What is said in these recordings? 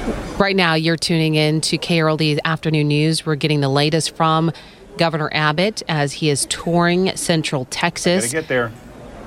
Right now, you're tuning in to KRLD Afternoon News. We're getting the latest from Governor Abbott as he is touring Central Texas. Gotta get there.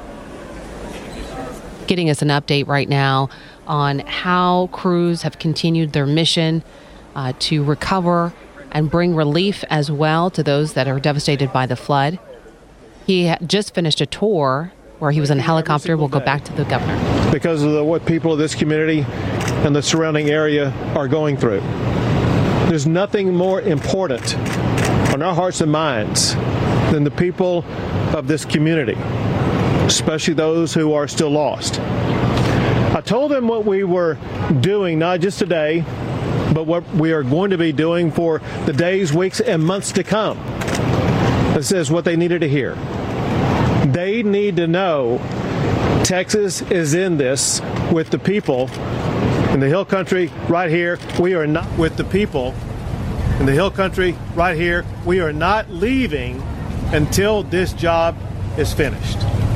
Getting us an update right now on how crews have continued their mission to recover and bring relief as well to those that are devastated by the flood. He just finished a tour where he was in a helicopter. We'll go back to the governor. Because of what people of this community and the surrounding area are going through. There's nothing more important on our hearts and minds than the people of this community, especially those who are still lost. I told them what we were doing, not just today, but what we are going to be doing for the days, weeks, and months to come. This is what they needed to hear. They need to know Texas is in this with the people in the Hill Country right here. We are not with the people in the Hill Country right here. We are not leaving until this job is finished.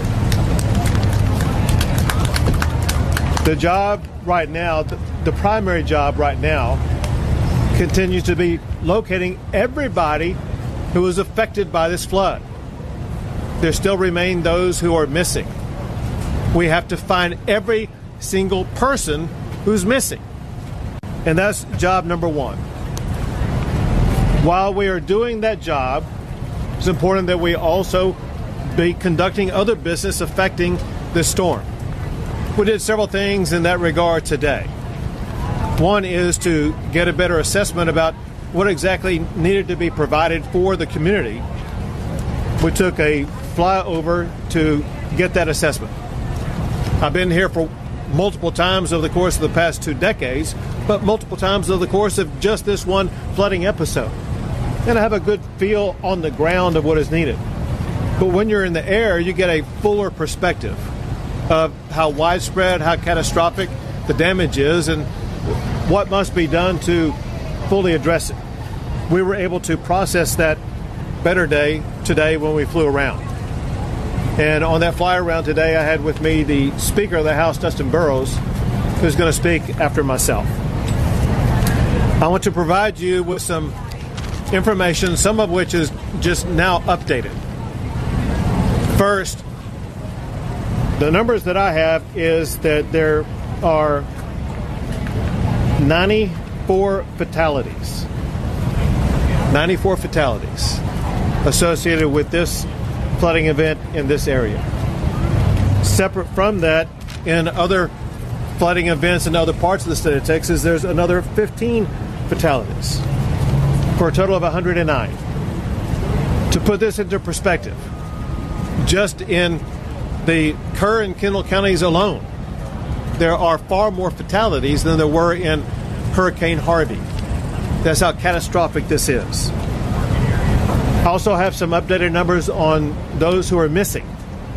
The job right now, the primary job right now, continues to be locating everybody who was affected by this flood. There still remain those who are missing. We have to find every single person who's missing. And that's job number one. While we are doing that job, it's important that we also be conducting other business affecting this storm. We did several things in that regard today. One is to get a better assessment about what exactly needed to be provided for the community. We took a flyover to get that assessment. I've been here for multiple times over the course of the past 2 decades, but multiple times over the course of just this one flooding episode. And I have a good feel on the ground of what is needed. But when you're in the air, you get a fuller perspective of how widespread, how catastrophic the damage is, and what must be done to fully address it. We were able to process that better today when we flew around. And on that fly around today, I had with me the Speaker of the House, Dustin Burrows, who's going to speak after myself. I want to provide you with some information, some of which is just now updated. First, the numbers that I have is that there are 94 fatalities. 94 fatalities associated with this flooding event in this area. Separate from that, in other flooding events in other parts of the state of Texas, there's another 15 fatalities for a total of 109. To put this into perspective, just in the Kerr and Kendall counties alone, there are far more fatalities than there were in Hurricane Harvey. That's how catastrophic this is. I also have some updated numbers on those who are missing.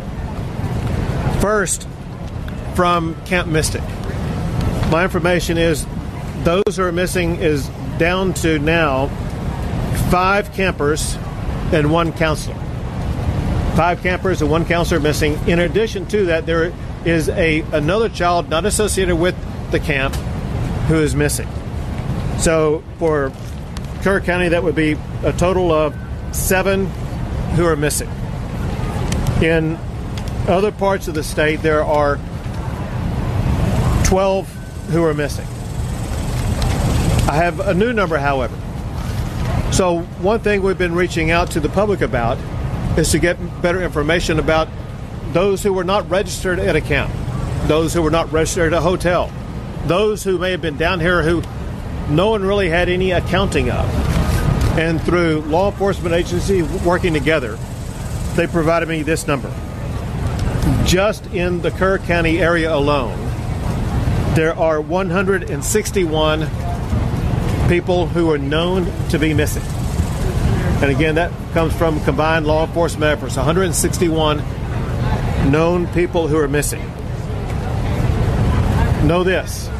First, from Camp Mystic. My information is those who are missing is down to now 5 campers and 1 counselor. 5 campers and 1 counselor missing. In addition to that, there is another child not associated with the camp who is missing. So for Kerr County, that would be a total of 7 who are missing. In other parts of the state, there are 12 who are missing. I have a new number, however. So one thing we've been reaching out to the public about is to get better information about those who were not registered at a camp, those who were not registered at a hotel, those who may have been down here who no one really had any accounting of. And through law enforcement agencies working together, they provided me this number. Just in the Kerr County area alone, there are 161 people who are known to be missing. And again, that comes from combined law enforcement efforts, 161 known people who are missing. Know this,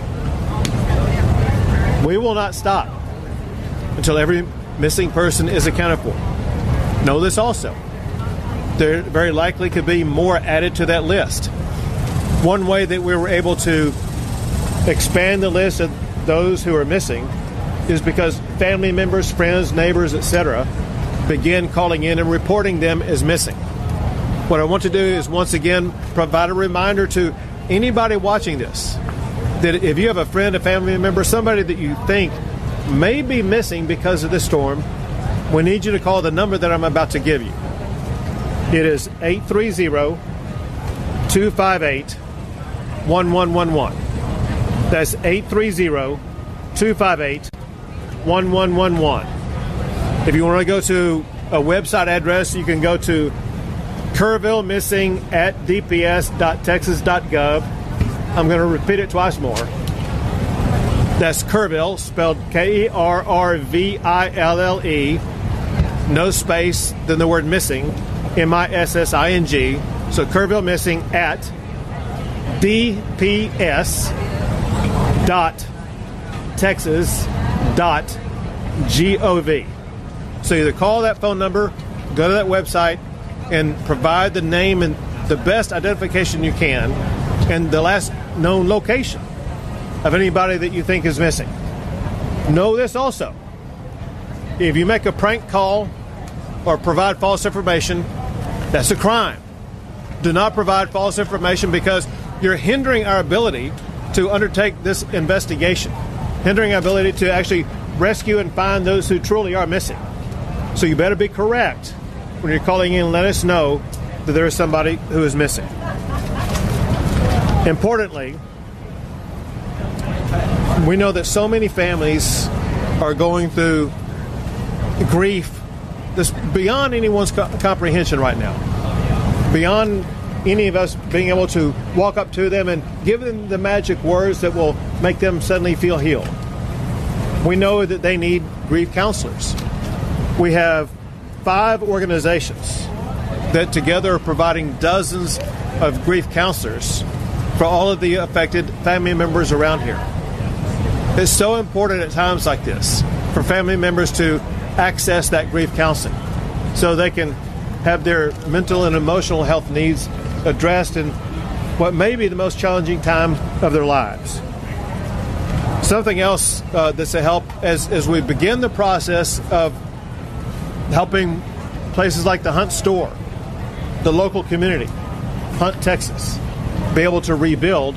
we will not stop until every missing person is accounted for. Know this also, there very likely could be more added to that list. One way that we were able to expand the list of those who are missing is because family members, friends, neighbors, etc. begin calling in and reporting them as missing. What I want to do is once again provide a reminder to anybody watching this that if you have a friend, a family member, somebody that you think may be missing because of this storm, we need you to call the number that I'm about to give you. It is 830-258-1111. That's 830-258-1111. If you want to go to a website address, you can go to kerrvillemissing@dps.texas.gov. I'm going to repeat it twice more. That's Kerrville, spelled Kerrville, no space, then the word missing, MISSING. So Kerrville Missing at dps.texas.gov. So either call that phone number, go to that website, and provide the name and the best identification you can and the last known location of anybody that you think is missing. Know this also. If you make a prank call or provide false information, that's a crime. Do not provide false information because you're hindering our ability to undertake this investigation, hindering our ability to actually rescue and find those who truly are missing. So you better be correct when you're calling in and let us know that there is somebody who is missing. Importantly, we know that so many families are going through grief that's beyond anyone's comprehension right now, beyond any of us being able to walk up to them and give them the magic words that will make them suddenly feel healed. We know that they need grief counselors. We have 5 organizations that together are providing dozens of grief counselors for all of the affected family members around here. It's so important at times like this for family members to access that grief counseling so they can have their mental and emotional health needs addressed in what may be the most challenging time of their lives. Something else that's a help as we begin the process of helping places like the Hunt store, the local community, Hunt, Texas, be able to rebuild.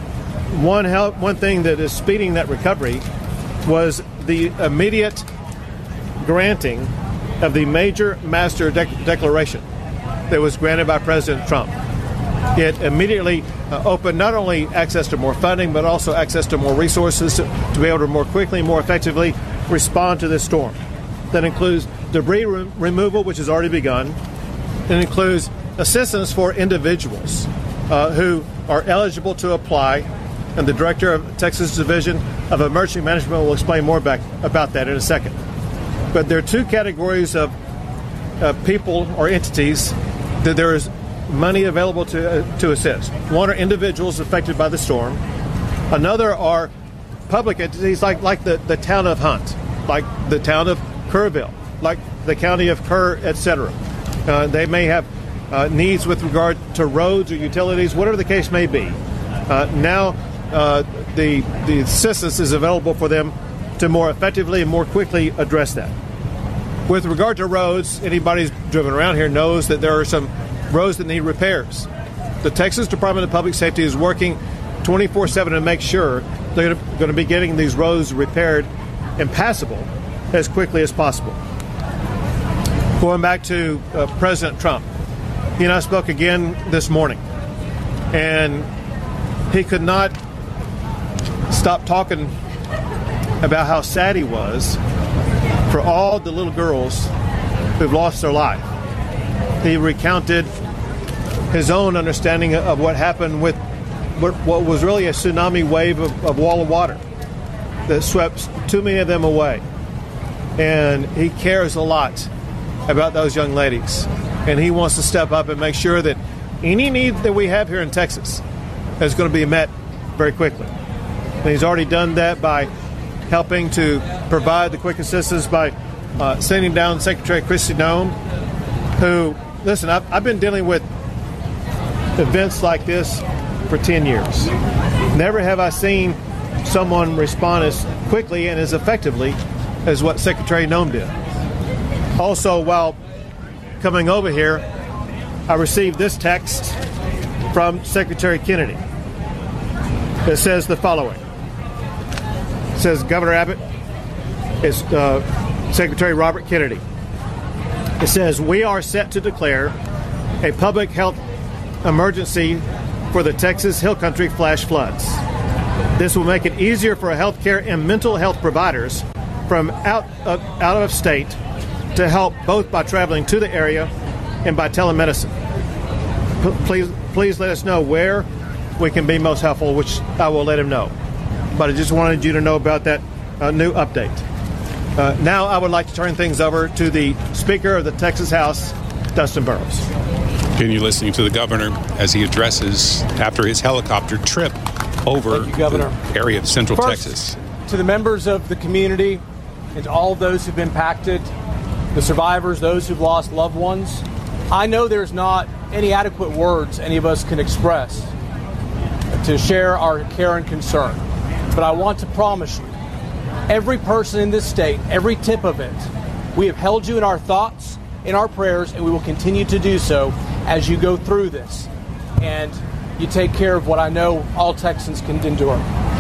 One thing that is speeding that recovery was the immediate granting of the major master declaration that was granted by President Trump. It immediately opened not only access to more funding, but also access to more resources to be able to more quickly, more effectively respond to this storm. That includes debris removal, which has already begun. It includes assistance for individuals who are eligible to apply, and the director of Texas Division of Emergency Management will explain more about that in a second. But there are 2 categories of people or entities that there is money available to assist. One are individuals affected by the storm. Another are public entities like the town of Hunt, like the town of Kerrville, like the county of Kerr, etc. They may have needs with regard to roads or utilities, whatever the case may be. Now the assistance is available for them to more effectively and more quickly address that. With regard to roads, anybody who's driven around here knows that there are some roads that need repairs. The Texas Department of Public Safety is working 24/7 to make sure they're going to be getting these roads repaired and passable as quickly as possible. Going back to President Trump, he and I spoke again this morning, and he could not stop talking about how sad he was for all the little girls who've lost their life. He recounted his own understanding of what happened with what was really a tsunami wave of wall of water that swept too many of them away. And he cares a lot about those young ladies. And he wants to step up and make sure that any need that we have here in Texas is going to be met very quickly. And he's already done that by helping to provide the quick assistance by sending down Secretary Kristi Noem, who, listen, I've been dealing with events like this for 10 years. Never have I seen someone respond as quickly and as effectively as what Secretary Noem did. Also, while coming over here, I received this text from Secretary Kennedy. It says the following. It says, Governor Abbott, it's Secretary Robert Kennedy. It says, we are set to declare a public health emergency for the Texas Hill Country flash floods. This will make it easier for healthcare and mental health providers from out of state to help both by traveling to the area and by telemedicine. Please let us know where we can be most helpful, which I will let him know. But I just wanted you to know about that new update. Now I would like to turn things over to the Speaker of the Texas House, Dustin Burrows. Continue listening to the governor as he addresses after his helicopter trip over the area of Central Texas. To the members of the community and to all of those who've been impacted, the survivors, those who've lost loved ones, I know there's not any adequate words any of us can express to share our care and concern. But I want to promise you, every person in this state, every tip of it, we have held you in our thoughts, in our prayers, and we will continue to do so as you go through this and you take care of what I know all Texans can endure.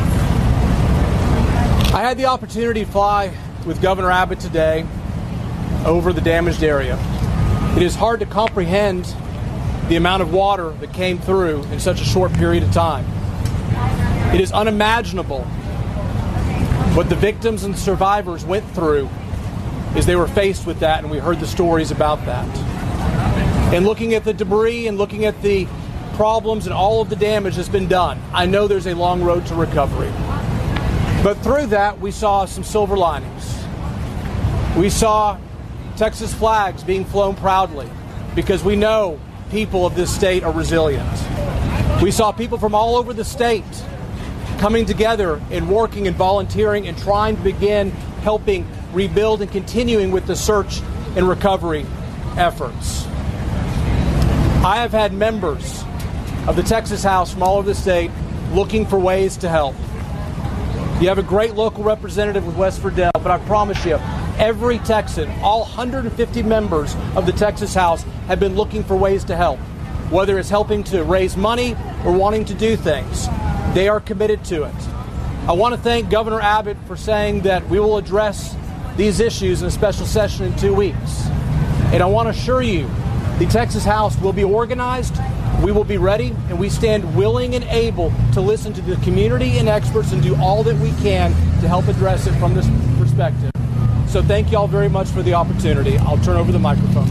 I had the opportunity to fly with Governor Abbott today over the damaged area. It is hard to comprehend the amount of water that came through in such a short period of time. It is unimaginable what the victims and survivors went through as they were faced with that, and we heard the stories about that. And looking at the debris and looking at the problems and all of the damage that's been done, I know there's a long road to recovery. But through that, we saw some silver linings. We saw Texas flags being flown proudly because we know people of this state are resilient. We saw people from all over the state coming together and working and volunteering and trying to begin helping rebuild and continuing with the search and recovery efforts. I have had members of the Texas House from all over the state looking for ways to help. You have a great local representative with West Verdell, but I promise you, every Texan, all 150 members of the Texas House have been looking for ways to help, whether it's helping to raise money or wanting to do things. They are committed to it. I want to thank Governor Abbott for saying that we will address these issues in a special session in 2 weeks. And I want to assure you, the Texas House will be organized, we will be ready, and we stand willing and able to listen to the community and experts and do all that we can to help address it from this perspective. So thank you all very much for the opportunity. I'll turn over the microphone.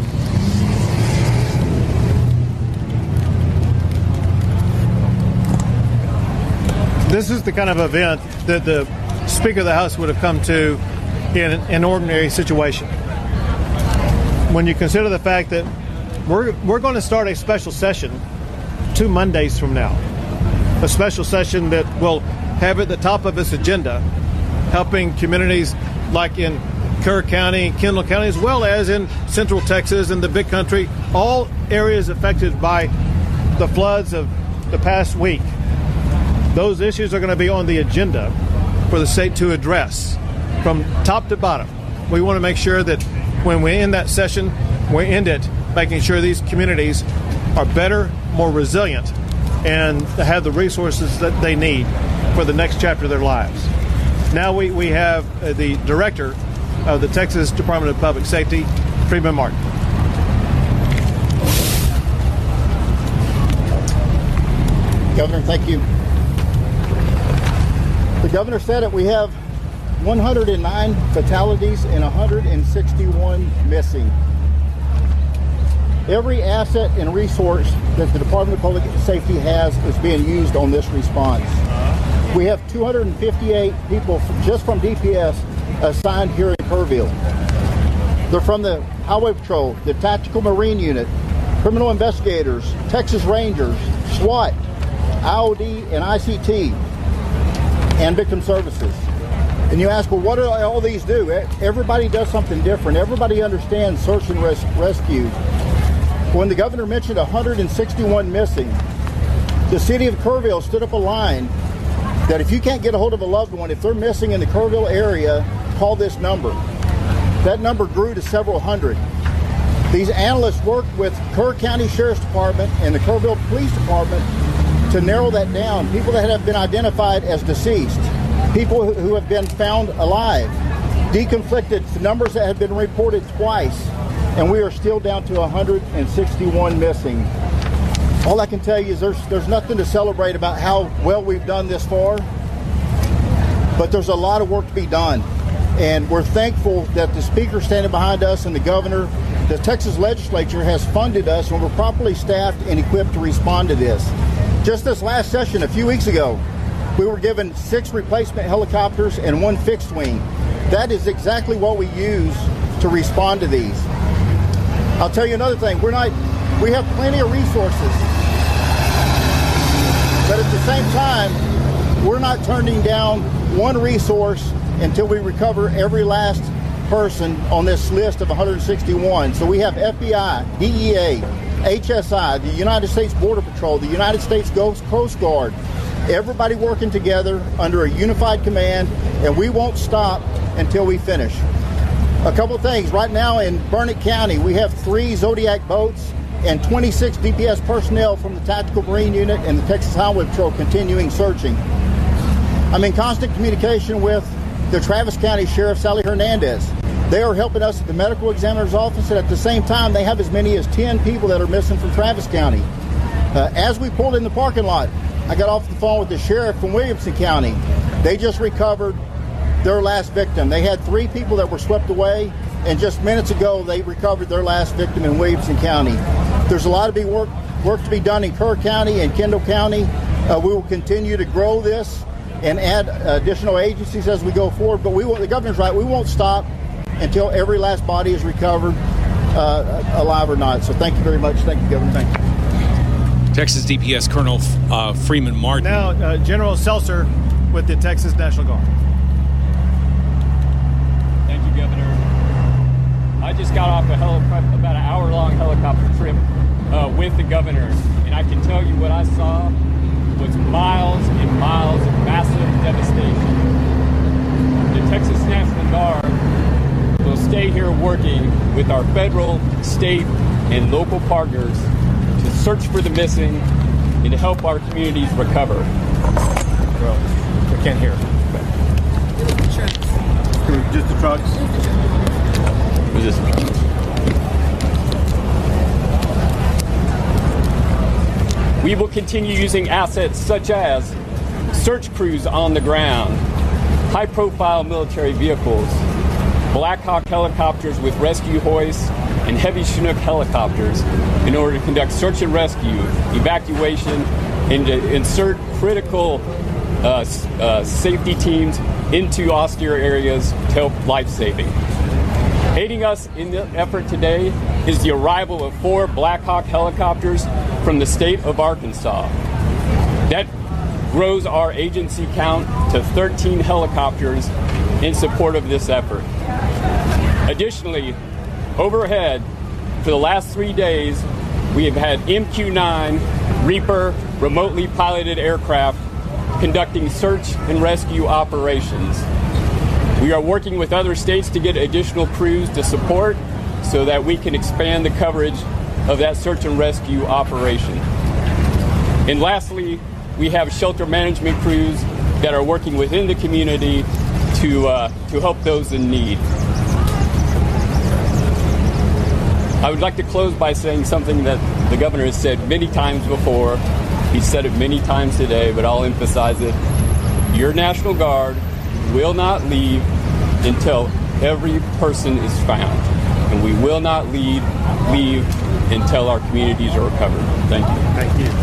This is the kind of event that the Speaker of the House would have come to in an ordinary situation. When you consider the fact that we're going to start a special session 2 Mondays from now, a special session that will have at the top of its agenda helping communities like in Kerr County, Kendall County, as well as in Central Texas and the Big Country, all areas affected by the floods of the past week. Those issues are going to be on the agenda for the state to address from top to bottom. We want to make sure that when we end that session, we end it making sure these communities are better, more resilient, and have the resources that they need for the next chapter of their lives. Now we have the director of the Texas Department of Public Safety, Freeman Martin. Governor, thank you. The governor said it. We have 109 fatalities and 161 missing. Every asset and resource that the Department of Public Safety has is being used on this response. We have 258 people just from DPS assigned here in Kerrville. They're from the Highway Patrol, the Tactical Marine Unit, Criminal Investigators, Texas Rangers, SWAT, IOD, and ICT, and Victim Services. And you ask, well, what do all these do? Everybody does something different. Everybody understands search and rescue. When the governor mentioned 161 missing, the city of Kerrville stood up a line that if you can't get a hold of a loved one, if they're missing in the Kerrville area, call this number. That number grew to several hundred. These analysts worked with Kerr County Sheriff's Department and the Kerrville Police Department to narrow that down. People that have been identified as deceased, people who have been found alive, deconflicted, the numbers that have been reported twice, and we are still down to 161 missing. All I can tell you is there's nothing to celebrate about how well we've done this far, but there's a lot of work to be done. And we're thankful that the Speaker standing behind us and the Governor, the Texas Legislature has funded us, and we're properly staffed and equipped to respond to this. Just this last session, a few weeks ago, we were given 6 replacement helicopters and 1 fixed wing. That is exactly what we use to respond to these. I'll tell you another thing. We have plenty of resources, but at the same time, we're not turning down one resource until we recover every last person on this list of 161. So we have FBI, DEA, HSI, the United States Border Patrol, the United States Coast Guard, everybody working together under a unified command, and we won't stop until we finish. A couple of things. Right now in Burnett County, we have 3 Zodiac boats and 26 DPS personnel from the Tactical Marine Unit and the Texas Highway Patrol continuing searching. I'm in constant communication with the Travis County Sheriff, Sally Hernandez. They are helping us at the medical examiner's office, and at the same time, they have as many as 10 people that are missing from Travis County. As we pulled in the parking lot, I got off the phone with the sheriff from Williamson County. They just recovered their last victim. They had 3 people that were swept away, and just minutes ago, they recovered their last victim in Williamson County. There's a lot of work to be done in Kerr County and Kendall County. We will continue to grow this and add additional agencies as we go forward. But the governor's right. We won't stop until every last body is recovered, alive or not. So thank you very much. Thank you, Governor. Thank you. Texas DPS Colonel Freeman Martin. Now, General Seltzer with the Texas National Guard. Thank you, Governor. I just got off about an hour-long helicopter trip with the governor, and I can tell you what I saw was miles and miles of massive devastation. The Texas National Guard will stay here working with our federal, state, and local partners to search for the missing and to help our communities recover. Well, I can't hear. Just the trucks? Was this? We will continue using assets such as search crews on the ground, high-profile military vehicles, Black Hawk helicopters with rescue hoists, and heavy Chinook helicopters in order to conduct search and rescue, evacuation, and to insert critical safety teams into austere areas to help life-saving. Aiding us in the effort today is the arrival of 4 Black Hawk helicopters from the state of Arkansas. That grows our agency count to 13 helicopters in support of this effort. Additionally, overhead, for the last 3 days, we have had MQ-9 Reaper remotely piloted aircraft conducting search and rescue operations. We are working with other states to get additional crews to support so that we can expand the coverage of that search and rescue operation. And lastly, we have shelter management crews that are working within the community to help those in need. I would like to close by saying something that the governor has said many times before. He's said it many times today, but I'll emphasize it. Your National Guard will not leave until every person is found. And we will not leave until our communities are recovered. Thank you. Thank you.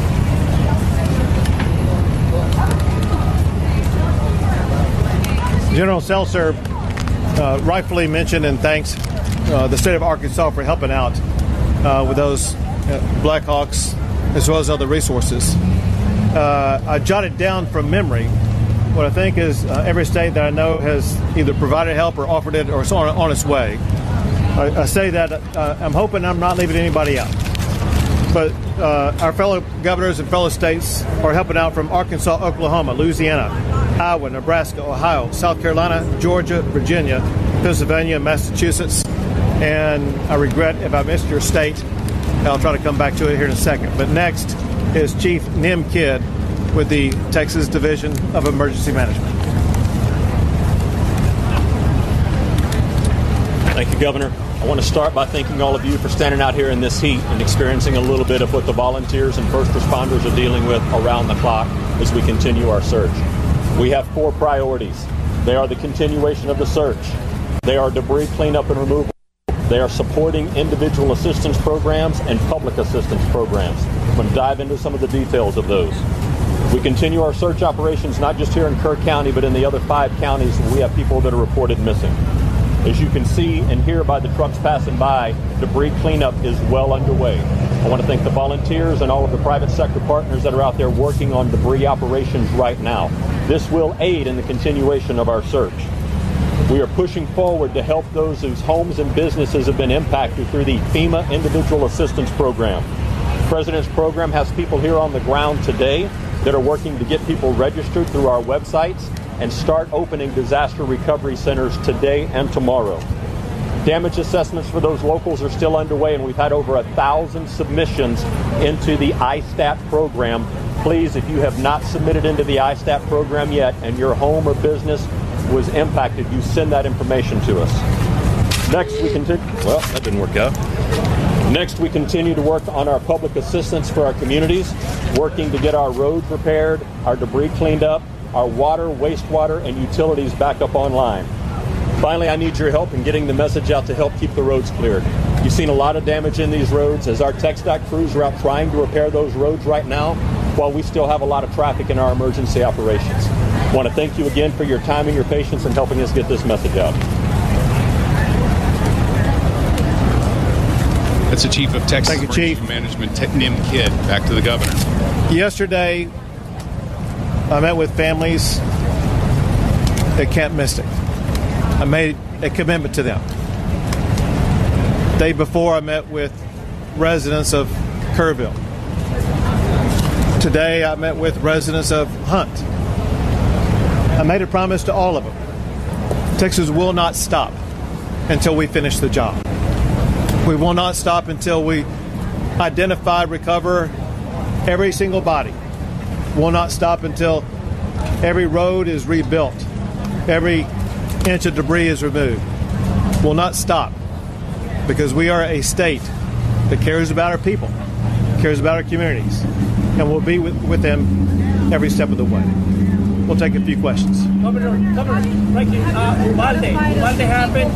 General Seltzer rightfully mentioned and thanks the state of Arkansas for helping out with those Black Hawks as well as other resources. I jotted down from memory what I think is every state that I know has either provided help or offered it or it's on its way. I say that I'm hoping I'm not leaving anybody out. But our fellow governors and fellow states are helping out from Arkansas, Oklahoma, Louisiana, Iowa, Nebraska, Ohio, South Carolina, Georgia, Virginia, Pennsylvania, Massachusetts, and I regret if I missed your state. I'll try to come back to it here in a second. But next is Chief Nim Kidd with the Texas Division of Emergency Management. Thank you, Governor. I want to start by thanking all of you for standing out here in this heat and experiencing a little bit of what the volunteers and first responders are dealing with around the clock as we continue our search. We have 4 priorities. They are the continuation of the search. They are debris cleanup and removal. They are supporting individual assistance programs and public assistance programs. I'm going to dive into some of the details of those. We continue our search operations not just here in Kerr County, but in the other 5 counties where we have people that are reported missing. As you can see and hear by the trucks passing by, debris cleanup is well underway. I want to thank the volunteers and all of the private sector partners that are out there working on debris operations right now. This will aid in the continuation of our search. We are pushing forward to help those whose homes and businesses have been impacted through the FEMA Individual Assistance Program. The President's program has people here on the ground today that are working to get people registered through our websites and start opening disaster recovery centers today and tomorrow. Damage assessments for those locals are still underway, and we've had over 1,000 submissions into the ISTAT program. Please, if you have not submitted into the ISTAT program yet and your home or business was impacted, you send that information to us. Next, we continue. Well, that didn't work out. Next, we continue to work on our public assistance for our communities, working to get our roads repaired, our debris cleaned up, our water, wastewater, and utilities back up online. Finally, I need your help in getting the message out to help keep the roads cleared. You've seen a lot of damage in these roads as our TxDOT crews are out trying to repair those roads right now while we still have a lot of traffic in our emergency operations. I want to thank you again for your time and your patience in helping us get this message out. That's the Chief of Texas Emergency Management, Nim Kidd. Back to the Governor. Yesterday, I met with families at Camp Mystic. I made a commitment to them. The day before, I met with residents of Kerrville. Today, I met with residents of Hunt. I made a promise to all of them. Texas will not stop until we finish the job. We will not stop until we identify, recover every single body. Will not stop until every road is rebuilt, every inch of debris is removed. Will not stop because we are a state that cares about our people, cares about our communities, and we'll be with them every step of the way. We'll take a few questions. Governor, right here, Uvalde happened.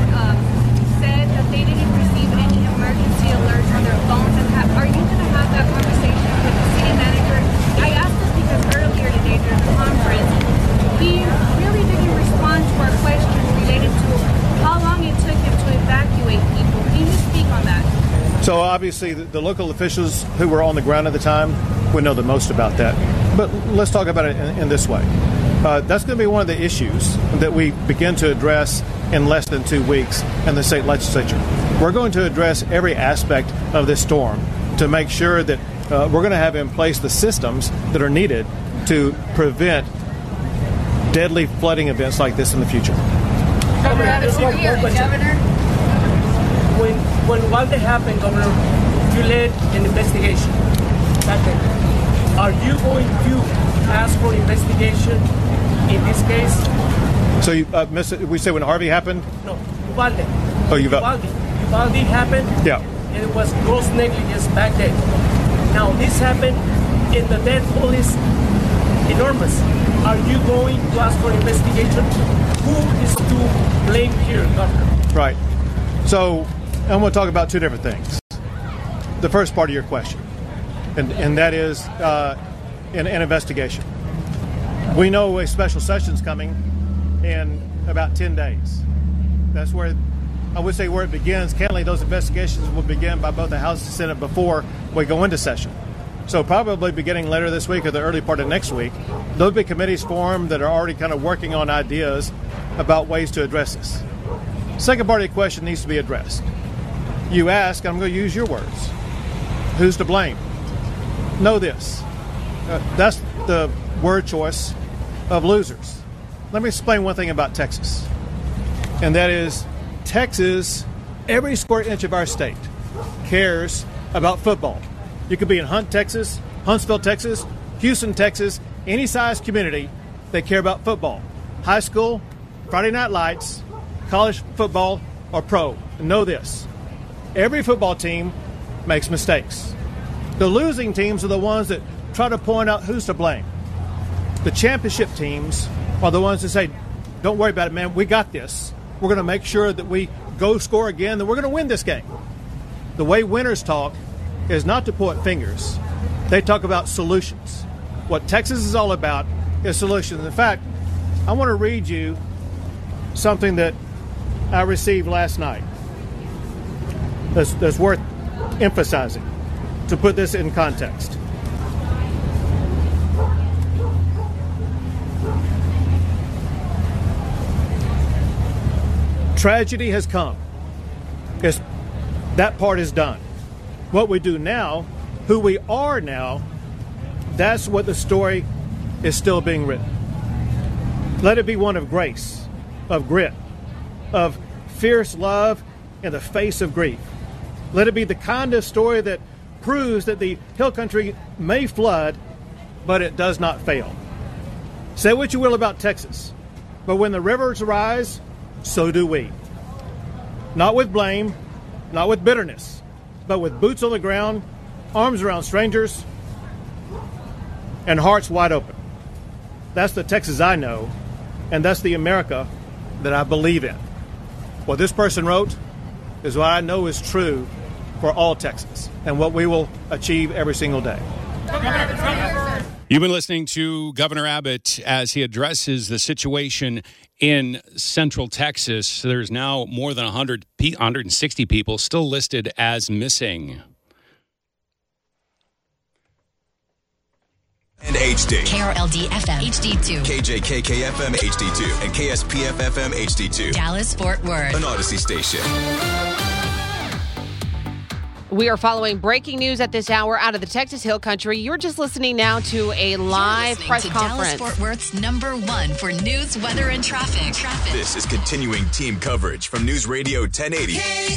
Said that they didn't receive any emergency alerts on their phones. And are you going to have that conversation with the city manager? I asked this because earlier today during the conference, he really didn't respond to our questions related to how long it took him to evacuate people. Can you speak on that? So obviously the local officials who were on the ground at the time would know the most about that. But let's talk about it in this way. That's going to be one of the issues that we begin to address in less than 2 weeks in the state legislature. We're going to address every aspect of this storm to make sure that we're going to have in place the systems that are needed to prevent deadly flooding events like this in the future. Governor. When Uvalde happened, Governor, you led an investigation. Are you going to ask for investigation in this case? So we say when Harvey happened? No, Uvalde. Oh, Uvalde happened. Yeah. And it was gross negligence back then. Now this happened, and the death toll is enormous. Are you going to ask for investigation? Who is to blame here, Governor? Right. So I'm going to talk about 2 different things. The first part of your question, and that is an investigation. We know a special session's coming in about 10 days. That's where, I would say where it begins. Candidly, those investigations will begin by both the House and Senate before we go into session. So probably beginning later this week or the early part of next week, there'll be committees formed that are already kind of working on ideas about ways to address this. Second part of your question needs to be addressed. You ask, I'm going to use your words, who's to blame? Know this. That's the word choice of losers. Let me explain one thing about Texas, and that is Texas, every square inch of our state cares about football. You could be in Hunt, Texas, Huntsville, Texas, Houston, Texas, any size community, they care about football. High school, Friday night lights, college football, or pro. And know this, every football team makes mistakes. The losing teams are the ones that try to point out who's to blame. The championship teams are the ones that say, don't worry about it, man, we got this. We're going to make sure that we go score again, and we're going to win this game. The way winners talk is not to point fingers. They talk about solutions. What Texas is all about is solutions. In fact, I want to read you something that I received last night that's worth emphasizing to put this in context. Tragedy has come. That part is done. What we do now, who we are now, that's what the story is still being written. Let it be one of grace, of grit, of fierce love in the face of grief. Let it be the kind of story that proves that the hill country may flood, but it does not fail. Say what you will about Texas, but when the rivers rise, so do we. Not with blame, not with bitterness, but with boots on the ground, arms around strangers, and hearts wide open. That's the Texas I know, and that's the America that I believe in. What this person wrote is what I know is true for all Texans and what we will achieve every single day. You've been listening to Governor Abbott as he addresses the situation in Central Texas. There's now more than 160 people still listed as missing. And HD. KRLD FM HD2. KJKK FM HD2. And KSPF FM HD2. Dallas, Fort Worth. An Odyssey station. We are following breaking news at this hour out of the Texas Hill Country. You're just listening now to a live press conference. Dallas Fort Worth's #1 for news, weather, and traffic. This is continuing team coverage from News Radio 1080.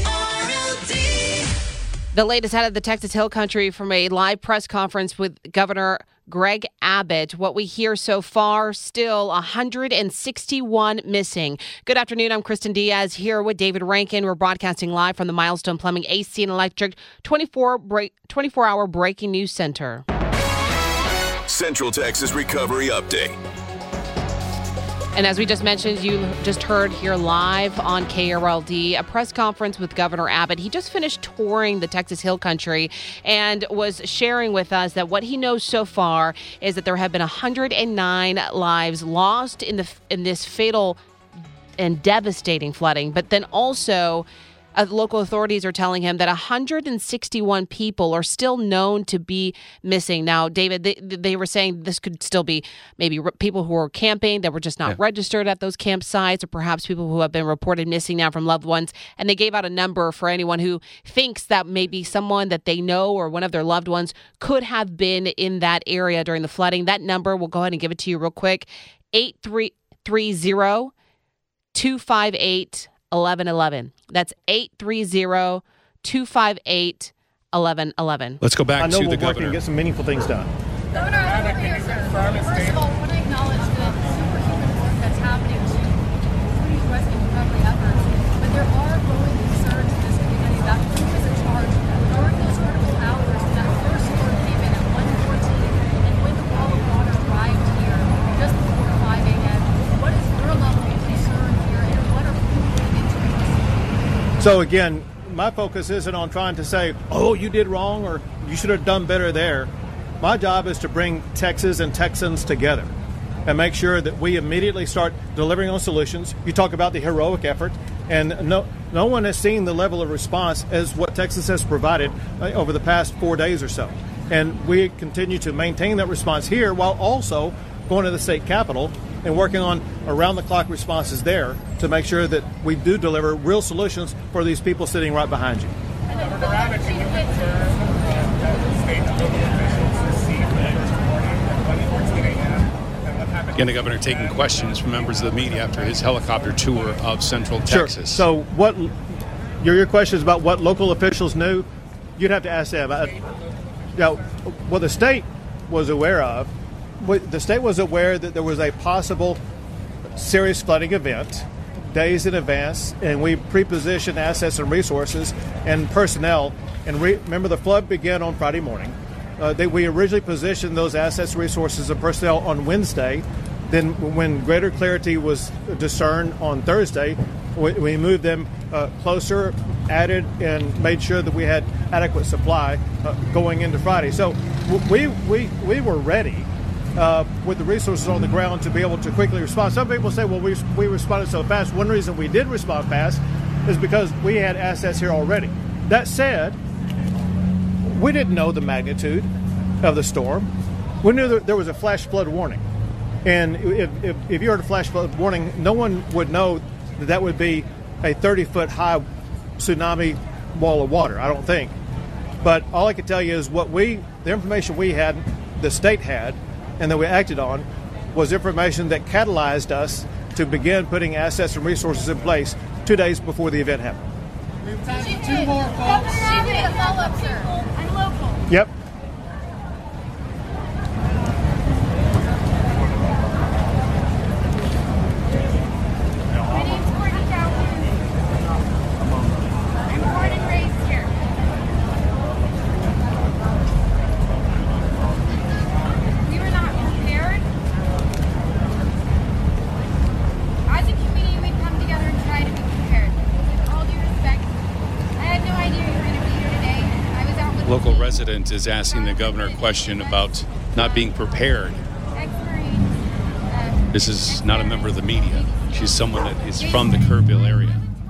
KRLD. The latest out of the Texas Hill Country from a live press conference with Governor Greg Abbott. What we hear so far, still 161 missing. Good afternoon. I'm Kristen Diaz here with David Rankin. We're broadcasting live from the Milestone Plumbing, AC and Electric 24-hour breaking news center. Central Texas Recovery Update. And as we just mentioned, you just heard here live on KRLD, a press conference with Governor Abbott. He just finished touring the Texas Hill Country and was sharing with us that what he knows so far is that there have been 109 lives lost in this fatal and devastating flooding. But then also, local authorities are telling him that 161 people are still known to be missing. Now, David, they were saying this could still be maybe people who were camping that were just not registered at those campsites, or perhaps people who have been reported missing now from loved ones. And they gave out a number for anyone who thinks that maybe someone that they know or one of their loved ones could have been in that area during the flooding. That number, we'll go ahead and give it to you real quick, 830-258-1111. That's 830-258-1111. Let's go back to the governor. I know we'll work and get some meaningful things done. Governor, first of all, I want to acknowledge the superhuman work that's happening to these rescue recovery efforts. But there are growing concerns in this community that who is in charge. During those critical hours, that first storm came in at 1:14, and when the wall of water arrived here just before 5 a.m., what is your level of concern here, and what are we putting into this? So again, my focus isn't on trying to say, oh, you did wrong or you should have done better there. My job is to bring Texas and Texans together and make sure that we immediately start delivering on solutions. You talk about the heroic effort, and no one has seen the level of response as what Texas has provided over the past 4 days or so. And we continue to maintain that response here while also going to the state capitol and working on around-the-clock responses there to make sure that we do deliver real solutions for these people sitting right behind you. Again, the governor taking questions from members of the media after his helicopter tour of Central Sure. Texas. So what your question is about what local officials knew, you'd have to ask them. What the state was aware of, the state was aware that there was a possible serious flooding event days in advance, and we pre-positioned assets and resources and personnel. And remember, the flood began on Friday morning. We originally positioned those assets, resources, and personnel on Wednesday. Then when greater clarity was discerned on Thursday, we moved them closer, added, and made sure that we had adequate supply going into Friday. So we were ready with the resources on the ground to be able to quickly respond. Some people say, well, we responded so fast. One reason we did respond fast is because we had assets here already. That said, we didn't know the magnitude of the storm. We knew that there was a flash flood warning. And if you heard a flash flood warning, no one would know that would be a 30-foot high tsunami wall of water, I don't think. But all I can tell you is the information we had, the state had, and that we acted on, was information that catalyzed us to begin putting assets and resources in place 2 days before the event happened. We've got 2 more calls. Follow-up, sir. I'm local. Yep. Local resident is asking the governor a question about not being prepared. This is not a member of the media. She's someone that is from the Kerrville area.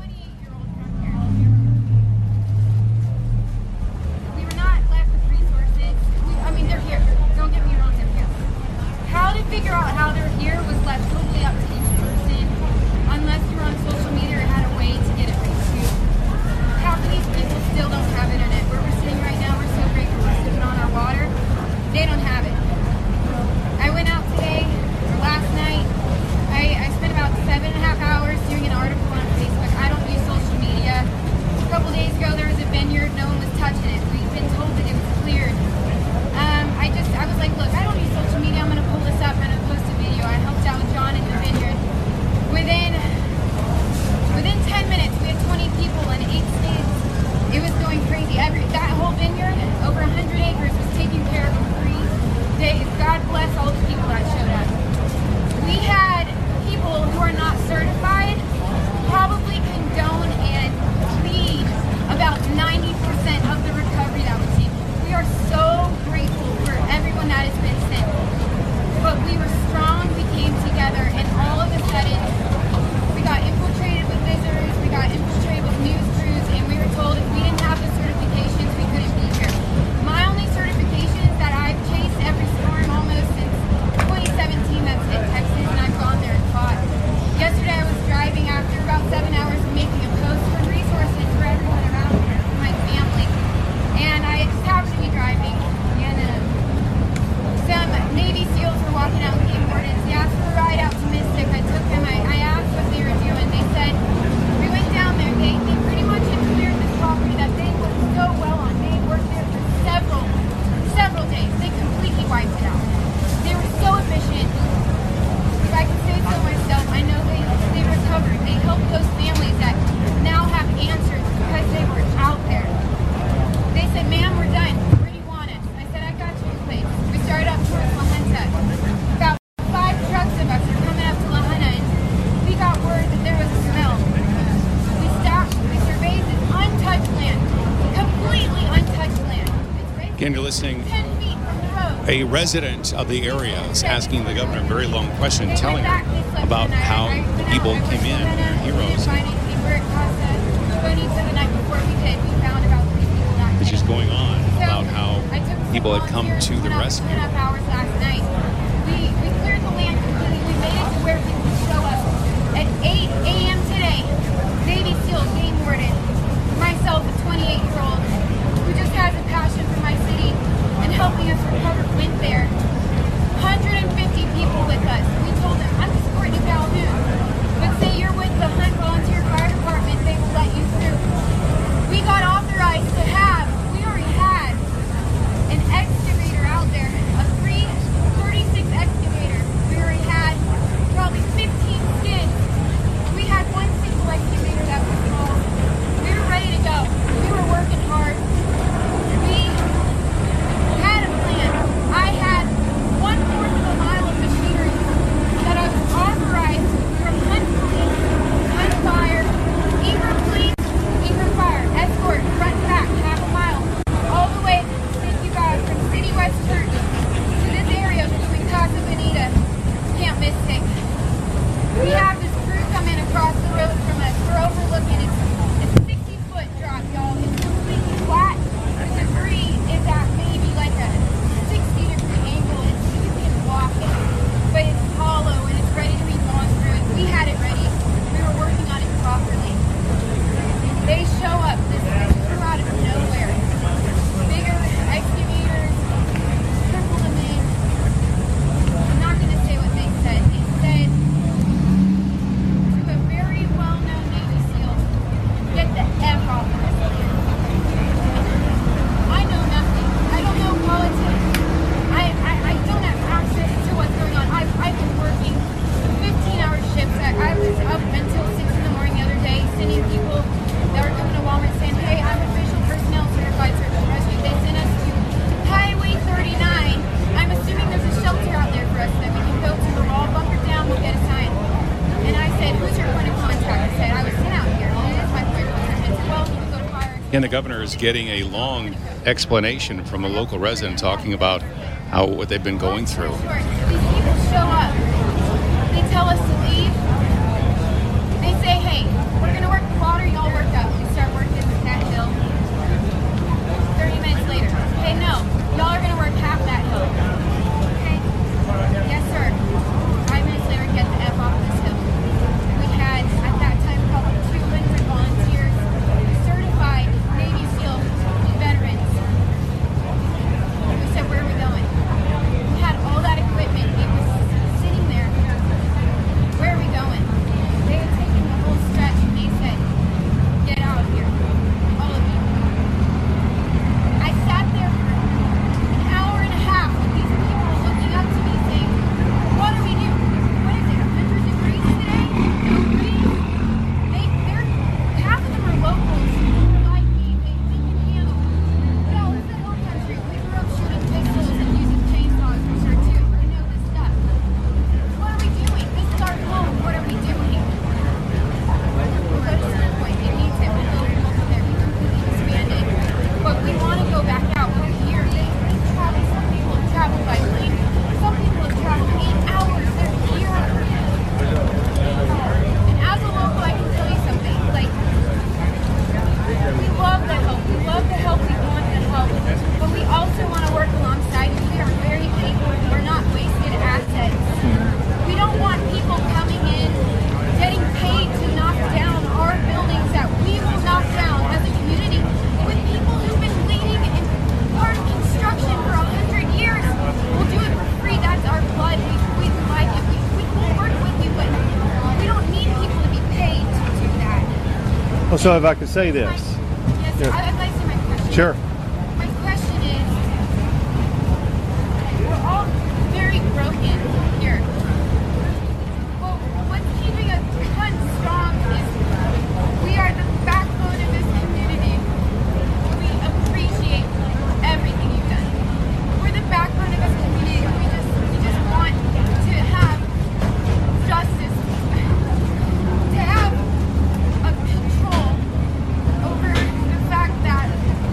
We were not left with resources. They're here. Don't get me wrong, they're here. How to figure out how they're here was left totally up to each person, unless you were on social media or had a way to get it reached to. Half of these people still don't have internet. Where we're sitting right now, we're so grateful we're sitting on our water. They don't have it. I went out today, or last night. I spent about 7.5 hours doing an article on Facebook. I don't use social media. A couple days ago, there was a vineyard. No one was touching it. We've been told that it was cleared. I was like, look, I don't use social media. I'm going to pull this up and post a video. I helped out John in the vineyard. Within 10 minutes, we had 20 people in 8 states. It was going crazy. That whole vineyard, over 100 acres, was taken care of in 3 days. God bless all the people that showed up. We had people who are not certified probably condone and lead about 90% of the recovery that was taken. We are so grateful for everyone that has been sent. But we were strong, we came together, and all of a sudden, we got infiltrated with visitors, we got infiltrated with news crews, and we were told if we didn't have the certifications, we couldn't be here. My only certification is that I've chased every storm almost since 2017 that's hit Texas, and I've gone there and fought. Yesterday I was driving after about 7 hours of making a post for resources for everyone around here, for my family. And I just happened to be driving, and some Navy SEALs were walking out with game wardens. They asked for a ride out to Mystic. I took them. I asked what they were doing. They said, we went down there. They pretty much had cleared this property that they worked so well on. They worked there for several days. They completely wiped it out. They were so efficient. If I can say so myself, I know they recovered. They helped those families that now have answers because they were out there. They said, ma'am, we're done. Where do you want us? I said, I got you a place. We started up towards La Junta. About 5 trucks of us are coming up to La Junta, and we got word that there was a smell. We stopped. We surveyed this untouched land. Completely untouched land. Again, you're listening. 10 feet from the road. A resident of the area is asking the governor a very long question, telling her about how the people came in, their heroes. Which is going on about how people had come to the rescue. 2.5 hours last night. We cleared the land completely. We made it to where people could show up. At 8 a.m. today, Navy SEAL, game warden, myself, a 28-year-old, who just has a passion for my city and helping us recover, went there. 150 people with us. We And the governor is getting a long explanation from a local resident talking about what they've been going through. These people show up. They tell us to leave. They say, hey, we're going to work the water, y'all work up. We start working that hill. 30 minutes later, okay, no, y'all are going to work half that hill. Okay? Yes, sir. 5 minutes later, get the F off this hill. We had, at that time, probably 200 volunteers, certified Navy SEAL veterans. We said, where are we going? We had all that equipment. It was sitting there. Where are we going? They had taken the whole stretch and they said, get out of here. All of you. I sat there for an hour and a half with these people looking up to me saying, what do we do? What is it, 100 degrees today? No breeze? Half of them are locals who like me. They can handle. Y'all, it's the hill country. We grew up shooting pistols and using chainsaws for sure too. We know this stuff. What are we doing? This is our home. What are we doing? We'll go to Center Point. It needs it. We'll build a home there. We completely expanded. But we want to go back out. We're here. They travel. Some people have traveled by plane. Some people have traveled 8 hours. They're here. And as a local, I can tell you something. Like, we love the help. We love the help. We want the help. But we also want to work alongside you. We are very capable. We're not wasted assets. We don't want people coming in, getting paid to knock down our buildings that we will knock down as a community with people who've been bleeding in hard construction for 100 years. We'll do it for free. That's our blood. We like it. We will work with you, but we don't need people to be paid to do that. Well, so if I could say this. Yes, sir. I'd like to say my question. Sure. My question is, we're all very broken here. Well, what's keeping us strong is we are the backbone of this community. We appreciate everything you've done. We're the backbone of this community. We just want to have justice, to have a control over the fact that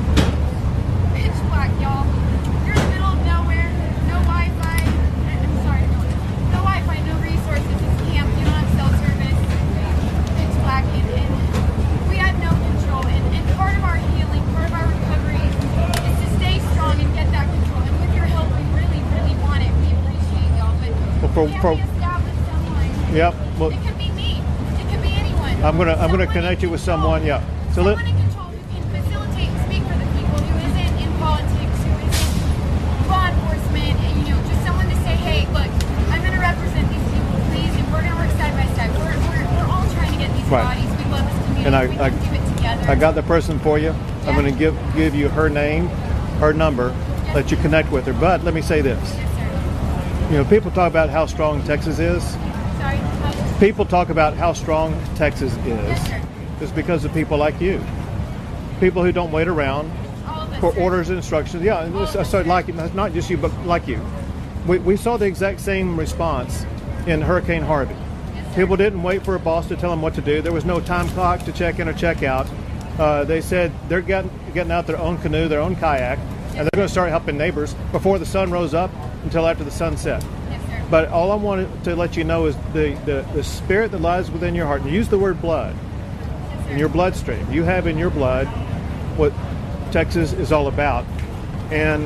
pitch black, y'all. You're in the middle of nowhere, no Wi-Fi. I'm sorry, no Wi-Fi, no resources. It's camp. You don't have cell service. Pitch black, and we have no control. And part of our healing, part of our recovery, is to stay strong and get that control. And with your help, we really, really want it. We appreciate y'all, but can we establish someone? Yep. Well, It could be me. It could be anyone. I'm gonna Someone connect you in with control. someone. Yeah. So Someone in control who can facilitate and speak for the people, who isn't in politics, who isn't law enforcement, and just someone to say, hey, look, I'm going to represent these people, please, and we're going to work side by side. We're all trying to get these Right. bodies. We love this community. And we can do it together. I got the person for you. I'm going to give you her name, her number, let you connect with her. But let me say this. Yes, sir. People talk about how strong Texas is. Sorry. People talk about how strong Texas is. Yes, sir. It's because of people like you. People who don't wait around All of us, for sir. orders and instructions. Yeah, and this, so like not just you, but like you. We saw the exact same response in Hurricane Harvey. People didn't wait for a boss to tell them what to do. There was no time clock to check in or check out. They said they're getting out their own canoe, their own kayak, and they're going to start helping neighbors before the sun rose up until after the sun set. Yes, sir. But all I wanted to let you know is the spirit that lies within your heart. And use the word blood in your bloodstream. You have in your blood what Texas is all about. And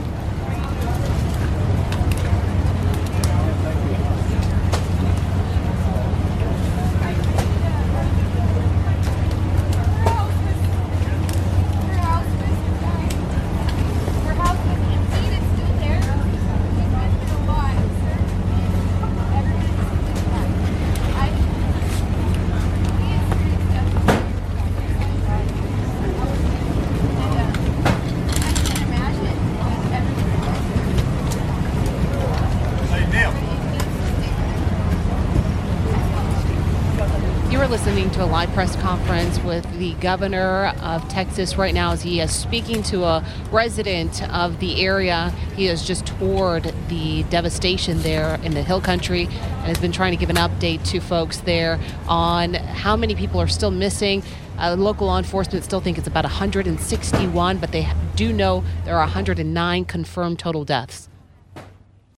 Her house was empty. It's still there. It went through a lot, sir. Everybody's fine. We experienced that. I can't imagine You are listening to a live press conference with the governor of Texas right now as he is speaking to a resident of the area. He has just toured the devastation there in the Hill Country and has been trying to give an update to folks there on how many people are still missing. Local law enforcement still think it's about 161, but they do know there are 109 confirmed total deaths.